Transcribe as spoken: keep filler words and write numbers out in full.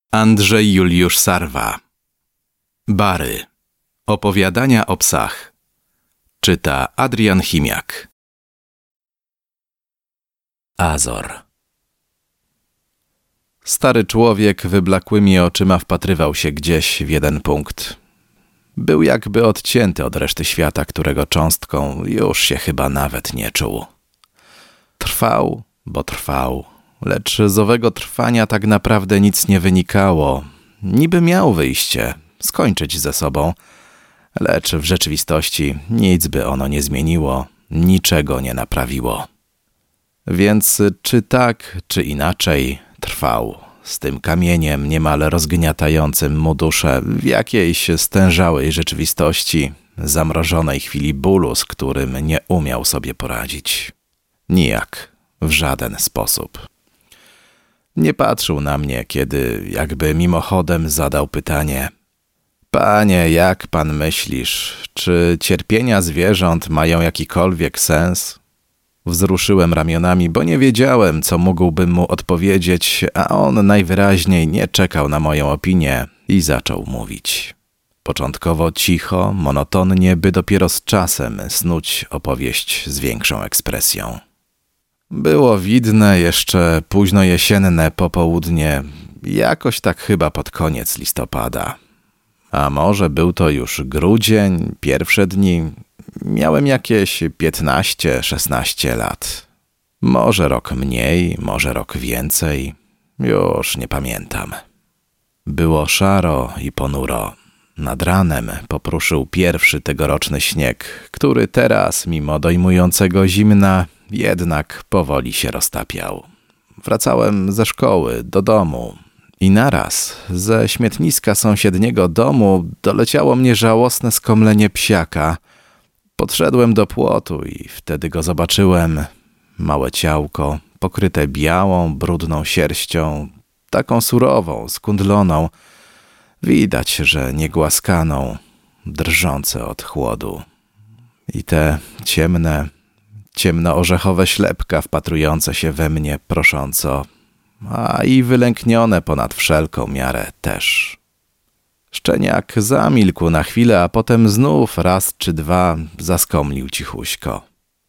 Andrzej Juliusz Sarwa. Bary. Opowiadania o psach. Czyta Adrian Chimiak. Azor. Stary człowiek wyblakłymi oczyma wpatrywał się gdzieś w jeden punkt. Był jakby odcięty od reszty świata, którego cząstką już się chyba nawet nie czuł. Trwał, bo trwał, lecz z owego trwania tak naprawdę nic nie wynikało. Niby miał wyjście, skończyć ze sobą, lecz w rzeczywistości nic by ono nie zmieniło, niczego nie naprawiło. Więc czy tak, czy inaczej trwał, z tym kamieniem niemal rozgniatającym mu duszę w jakiejś stężałej rzeczywistości, zamrożonej chwili bólu, z którym nie umiał sobie poradzić. Nijak, w żaden sposób. Nie patrzył na mnie, kiedy jakby mimochodem zadał pytanie: Panie, jak pan myślisz, czy cierpienia zwierząt mają jakikolwiek sens? Wzruszyłem ramionami, bo nie wiedziałem, co mógłbym mu odpowiedzieć, a on najwyraźniej nie czekał na moją opinię i zaczął mówić. Początkowo cicho, monotonnie, by dopiero z czasem snuć opowieść z większą ekspresją. Było widne jeszcze późno jesienne popołudnie, jakoś tak chyba pod koniec listopada. A może był to już grudzień, pierwsze dni. Miałem jakieś piętnaście szesnaście lat. Może rok mniej, może rok więcej. Już nie pamiętam. Było szaro i ponuro. Nad ranem popruszył pierwszy tegoroczny śnieg, który teraz, mimo dojmującego zimna, jednak powoli się roztapiał. Wracałem ze szkoły do domu i naraz ze śmietniska sąsiedniego domu doleciało mnie żałosne skomlenie psiaka. Podszedłem do płotu i wtedy go zobaczyłem. Małe ciałko, pokryte białą, brudną sierścią, taką surową, skundloną. Widać, że niegłaskaną, drżące od chłodu. I te ciemne, ciemno-orzechowe ślepka wpatrujące się we mnie prosząco, a i wylęknione ponad wszelką miarę też. Szczeniak zamilkł na chwilę, a potem znów raz czy dwa zaskomlił cichuśko.